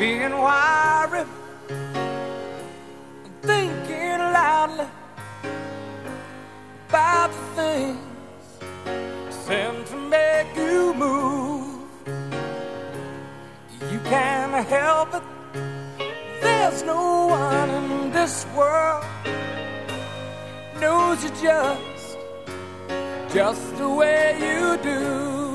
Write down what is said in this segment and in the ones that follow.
being wiry, thinking loudly about the things sent to make you move. You can't help it. There's no one in this world knows you just the way you do.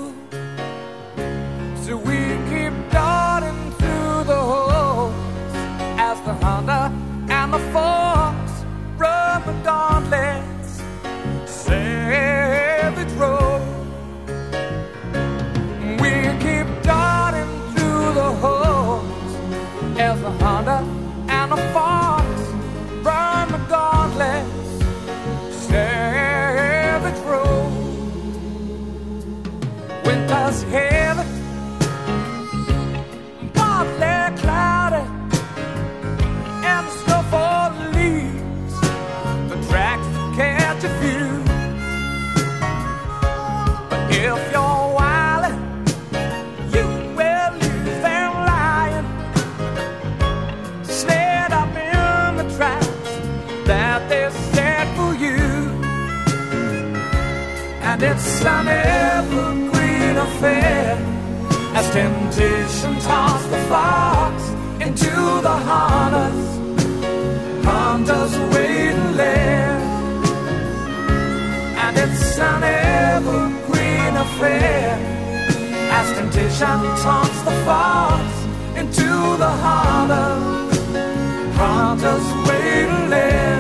So we keep darting through the holes as the hunter and the fox run the gauntlets, savage road. We keep darting through the holes as the hunter and the fox run the gauntlets, savage road. Winter's heavy, partly cloudy, and the snowfall leaves the tracks that catch a few. But if you're wily, you will lose them lying, snared up in the tracks that they set for you. And it's an evergreen affair as temptation tossed the fox into the hunter's waiting lair. And it's an evergreen affair as temptation tossed the fox into the hunter's waiting lair.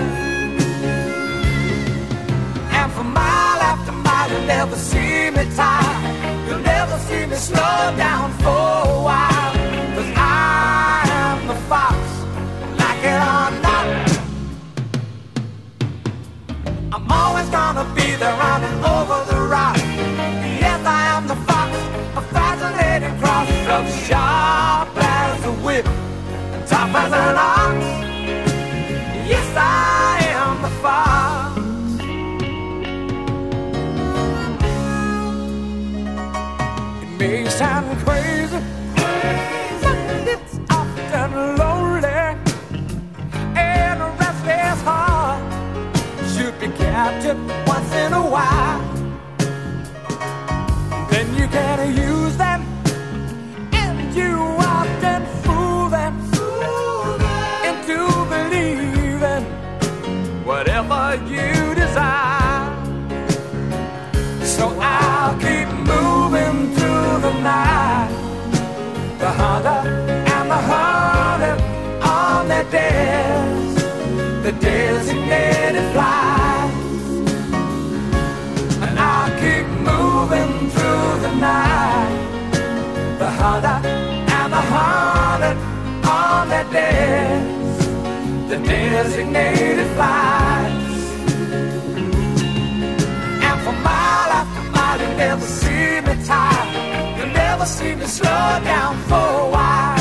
And for mile after mile you'll never see me tired, you'll never see me slow down for a while, 'cause I am the fox, like it or not. I'm always gonna be there running over the rock. Yes, I am the fox, a fascinating cross of sharp as a whip and tough as an ox. Yes, I am the fox. May sound crazy, but it's often lonely, and a restless heart should be captured once in a while. Then you can use them, and you often fool them into believing whatever you desire. So I'll keep moving through the night, the hunter and the hunted on their days, the designated flights. And I'll keep moving through the night, the hunter and the hunted on their days, the designated flights. And for mile after mile you'll never see me tired, you'll never see me slow down for a while.